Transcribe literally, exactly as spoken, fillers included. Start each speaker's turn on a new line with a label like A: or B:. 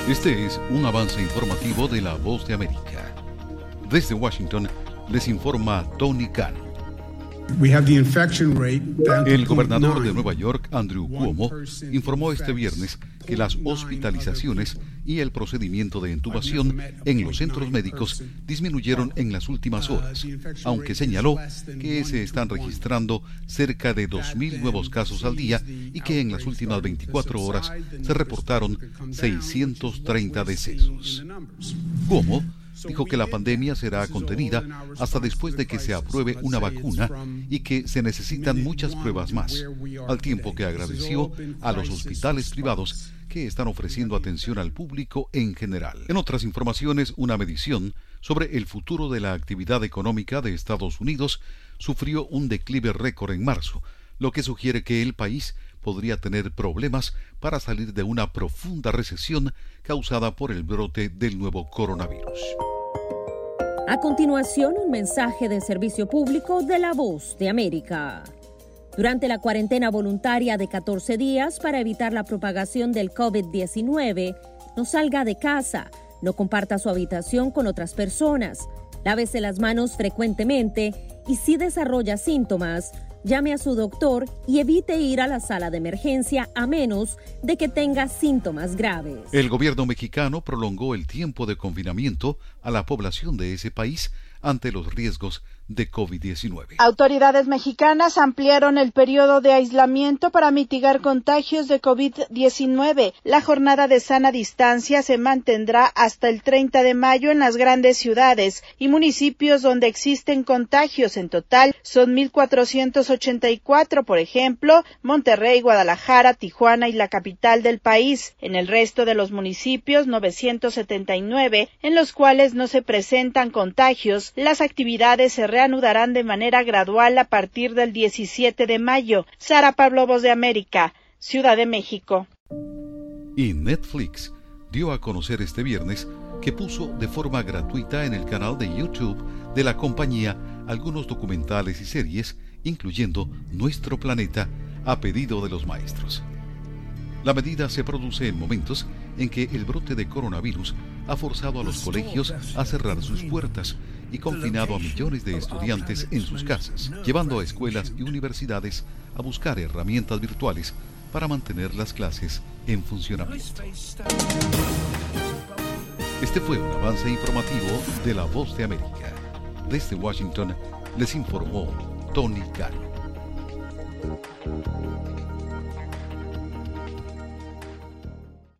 A: Este es un avance informativo de La Voz de América. Desde Washington les informa Tony Cano. El gobernador de Nueva York, Andrew Cuomo, informó este viernes que las hospitalizaciones y el procedimiento de intubación en los centros médicos disminuyeron en las últimas horas, aunque señaló que se están registrando cerca de dos mil nuevos casos al día y que en las últimas veinticuatro horas se reportaron seiscientos treinta decesos. Cuomo dijo que la pandemia será contenida hasta después de que se apruebe una vacuna y que se necesitan muchas pruebas más, al tiempo que agradeció a los hospitales privados que están ofreciendo atención al público en general. En otras informaciones, una medición sobre el futuro de la actividad económica de Estados Unidos sufrió un declive récord en marzo, lo que sugiere que el país podría tener problemas para salir de una profunda recesión causada por el brote del nuevo coronavirus.
B: A continuación, un mensaje de servicio público de La Voz de América. Durante la cuarentena voluntaria de catorce días para evitar la propagación del COVID diecinueve, no salga de casa, no comparta su habitación con otras personas, lávese las manos frecuentemente y si desarrolla síntomas, llame a su doctor y evite ir a la sala de emergencia a menos de que tenga síntomas graves.
A: El gobierno mexicano prolongó el tiempo de confinamiento a la población de ese país ante los riesgos de COVID diecinueve.
C: Autoridades mexicanas ampliaron el periodo de aislamiento para mitigar contagios de COVID diecinueve. La jornada de sana distancia se mantendrá hasta el treinta de mayo en las grandes ciudades y municipios donde existen contagios. En total son mil cuatrocientos ochenta y cuatro, por ejemplo, Monterrey, Guadalajara, Tijuana y la capital del país. En el resto de los municipios, novecientos setenta y nueve, en los cuales no se presentan contagios, las actividades se reanudarán de manera gradual a partir del diecisiete de mayo. Sara Pablo, Voz de América, Ciudad de México.
A: Y Netflix dio a conocer este viernes que puso de forma gratuita en el canal de YouTube de la compañía algunos documentales y series, incluyendo Nuestro Planeta, a pedido de los maestros. La medida se produce en momentos en que el brote de coronavirus ha forzado a los colegios a cerrar sus puertas y confinado a millones de estudiantes en sus casas, llevando a escuelas y universidades a buscar herramientas virtuales para mantener las clases en funcionamiento. Este fue un avance informativo de La Voz de América. Desde Washington les informó Tony Cano.